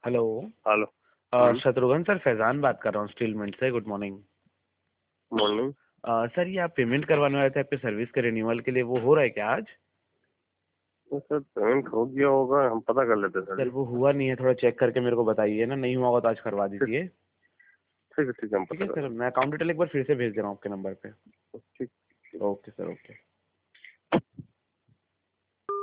Hello. Hello. Shatrughan sir, Faizan बात कर रहा हूँ स्टील मिंट से। Good morning. मॉर्निंग। सर, ये आप पेमेंट करवाने वाले थे आपके सर्विस के रिन्यूअल के लिए, वो हो रहा है क्या आज? तो सर पेमेंट हो गया होगा, हम पता कर लेते हैं सर सर जी। वो हुआ नहीं है, थोड़ा चेक करके मेरे को बताइए ना। नहीं हुआ होगा तो आज करवा ठीक दीजिए। ठीक है, ठीक है, हम ठीक पता है कर सर, लेंगे। मैं अकाउंट डिटेल एक बार फिर से भेज दे रहा हूँ आपके नंबर पे। ठीक। Okay sir, okay.